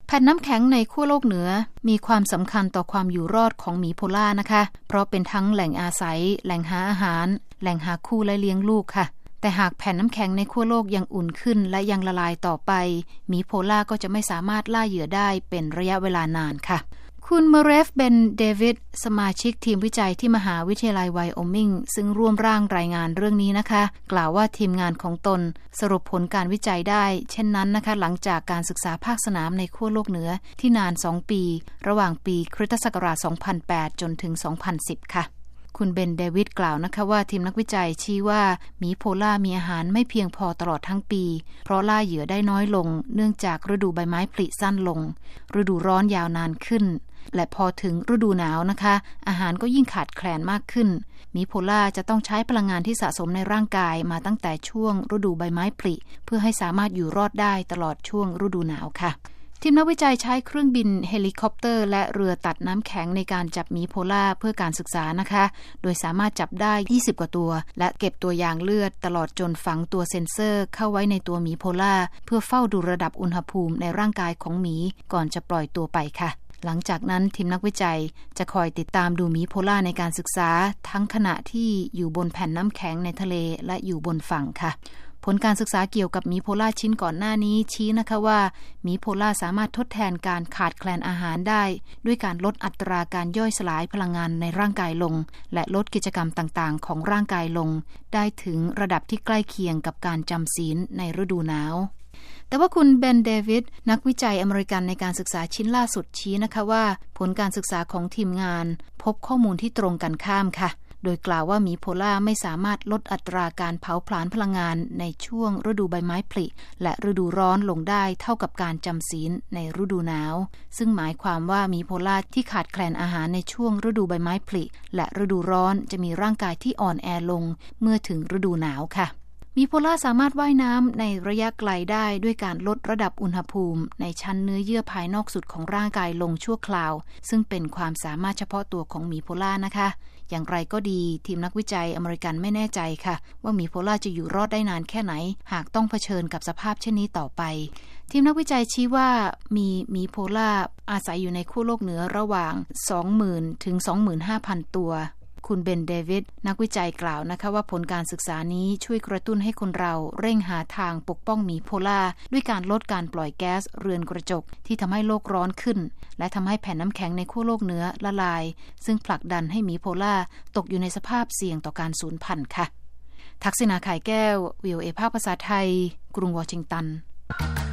แผ่นน้ำแข็งในขั้วโลกเหนือมีความสำคัญต่อความอยู่รอดของหมีโพล่านะคะเพราะเป็นทั้งแหล่งอาศัยแหล่งหาอาหารแหล่งหาคู่และเลี้ยงลูกค่ะแต่หากแผ่นน้ำแข็งในขั้วโลกยังอุ่นขึ้นและยังละลายต่อไปหมีโพล่าก็จะไม่สามารถล่าเหยื่อได้เป็นระยะเวลานานค่ะคุณเมเรฟเบนเดวิดสมาชิกทีมวิจัยที่มหาวิทยาลัยไวโอมิงซึ่งร่วมร่างรายงานเรื่องนี้นะคะกล่าวว่าทีมงานของตนสรุปผลการวิจัยได้เช่นนั้นนะคะหลังจากการศึกษาภาคสนามในขั้วโลกเหนือที่นาน2ปีระหว่างปีคริสตศักราช2008จนถึง2010ค่ะคุณเบนเดวิดกล่าวนะคะว่าทีมนักวิจัยชี้ว่าหมีโพล่ามีอาหารไม่เพียงพอตลอดทั้งปีเพราะล่าเหยื่อได้น้อยลงเนื่องจากฤดูใบไม้ผลิสั้นลงฤดูร้อนยาวนานขึ้นและพอถึงฤดูหนาวนะคะอาหารก็ยิ่งขาดแคลนมากขึ้นหมีโพล่าจะต้องใช้พลังงานที่สะสมในร่างกายมาตั้งแต่ช่วงฤดูใบไม้ผลิเพื่อให้สามารถอยู่รอดได้ตลอดช่วงฤดูหนาวค่ะทีมนักวิจัยใช้เครื่องบินเฮลิคอปเตอร์และเรือตัดน้ำแข็งในการจับหมีโพล่าเพื่อการศึกษานะคะโดยสามารถจับได้20กว่าตัวและเก็บตัวอย่างเลือดตลอดจนฝังตัวเซ็นเซอร์เข้าไว้ในตัวหมีโพล่าเพื่อเฝ้าดูระดับอุณหภูมิในร่างกายของหมีก่อนจะปล่อยตัวไปค่ะหลังจากนั้นทีมนักวิจัยจะคอยติดตามดูหมีโพล่าในการศึกษาทั้งขณะที่อยู่บนแผ่นน้ำแข็งในทะเลและอยู่บนฝั่งค่ะผลการศึกษาเกี่ยวกับหมีโพล่าชิ้นก่อนหน้านี้ชี้นะคะว่าหมีโพล่าสามารถทดแทนการขาดแคลนอาหารได้ด้วยการลดอัตราการย่อยสลายพลังงานในร่างกายลงและลดกิจกรรมต่างๆของร่างกายลงได้ถึงระดับที่ใกล้เคียงกับการจำศีลในฤดูหนาวแต่ว่าคุณเบนเดวิดนักวิจัยอเมริกันในการศึกษาชิ้นล่าสุดชี้นะคะว่าผลการศึกษาของทีมงานพบข้อมูลที่ตรงกันข้ามค่ะโดยกล่าวว่าหมีโพล่าไม่สามารถลดอัตราการเผาผลาญพลังงานในช่วงฤดูใบไม้ผลิและฤดูร้อนลงได้เท่ากับการจำศีลในฤดูหนาวซึ่งหมายความว่าหมีโพล่าที่ขาดแคลนอาหารในช่วงฤดูใบไม้ผลิและฤดูร้อนจะมีร่างกายที่อ่อนแอลงเมื่อถึงฤดูหนาวค่ะหมีโพล่าสามารถว่ายน้ำในระยะไกลได้ด้วยการลดระดับอุณหภูมิในชั้นเนื้อเยื่อภายนอกสุดของร่างกายลงชั่วคราวซึ่งเป็นความสามารถเฉพาะตัวของหมีโพล่านะคะอย่างไรก็ดีทีมนักวิจัยอเมริกันไม่แน่ใจค่ะว่าหมีโพล่าจะอยู่รอดได้นานแค่ไหนหากต้องเผชิญกับสภาพเช่นนี้ต่อไปทีมนักวิจัยชี้ว่ามีหมีโพล่าอาศัยอยู่ในขั้วโลกเหนือระหว่าง 20,000 ถึง 25,000 ตัวคุณเบนเดวิดนักวิจัยกล่าวนะคะว่าผลการศึกษานี้ช่วยกระตุ้นให้คนเราเร่งหาทางปกป้องหมีโพล่าด้วยการลดการปล่อยแก๊สเรือนกระจกที่ทำให้โลกร้อนขึ้นและทำให้แผ่นน้ำแข็งในขั้วโลกเหนือละลายซึ่งผลักดันให้หมีโพล่าตกอยู่ในสภาพเสี่ยงต่อการสูญพันธุ์ค่ะทักษิณา ข่ายแก้ว VOA ภาคภาษาไทยกรุงวอชิงตัน